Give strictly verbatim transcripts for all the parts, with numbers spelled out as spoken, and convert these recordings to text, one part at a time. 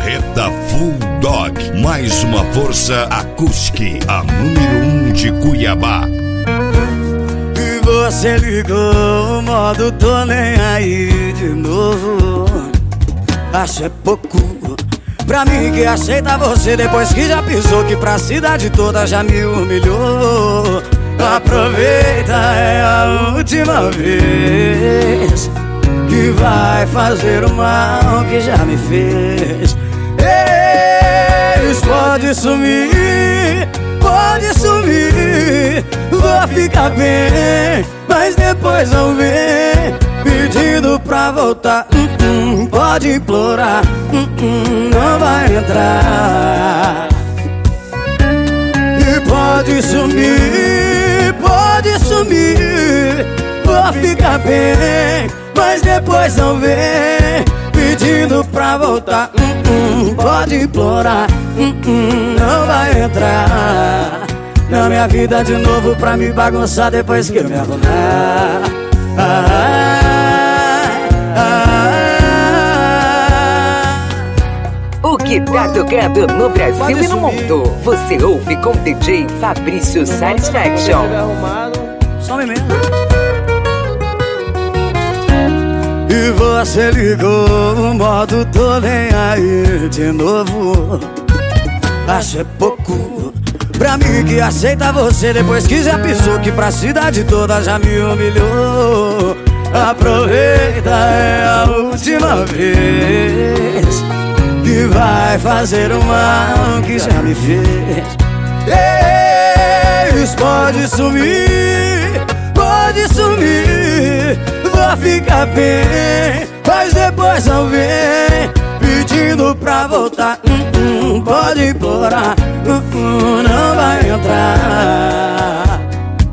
Carreta Full Dog, mais uma força acústica, a número um de Cuiabá. E você ligou o modo tô nem aí de novo. Acho é pouco pra mim que aceita você depois que já pisou, que pra cidade toda já me humilhou. Aproveita, é a última vez que vai fazer o mal que já me fez. Eles pode sumir, pode sumir, vou ficar bem, mas depois não vem pedindo pra voltar. uh -uh, Pode implorar, uh -uh, não vai entrar. E pode sumir, pode sumir, vou ficar bem, mas depois não vem pedindo pra voltar. uh -uh, Pode implorar, uh -uh, não vai entrar na minha vida de novo pra me bagunçar depois que eu me arrumar. ah, ah, O que tá tocando no Brasil e no mundo, você ouve com D J Fabrício Satisfaction. Some mesmo. E você ligou o modo tô nem aí de novo. Acho é pouco pra mim que aceita você depois que já pisou, que pra cidade toda já me humilhou. Aproveita, é a última vez que vai fazer o mal que já me fez. Eles pode sumir, pode sumir, vou ficar bem, mas depois não vem pedindo pra voltar. uh -uh, Pode implorar, uh -uh, não vai entrar.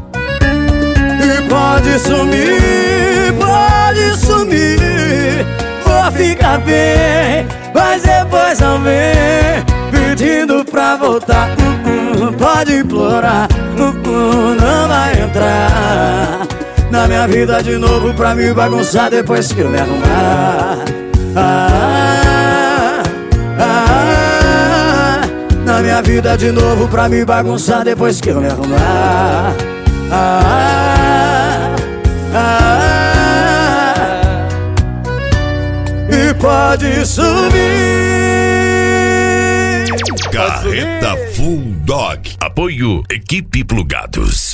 E pode sumir, pode sumir, vou ficar bem, mas depois não vem pedindo pra voltar. uh -uh, Pode implorar, uh -uh, não vai entrar na minha vida de novo pra me bagunçar depois que eu me arrumar. ah, ah, Na minha vida de novo pra me bagunçar depois que eu me arrumar. ah, ah, E pode subir. Carreta Full Dog. Apoio Equipe Plugados.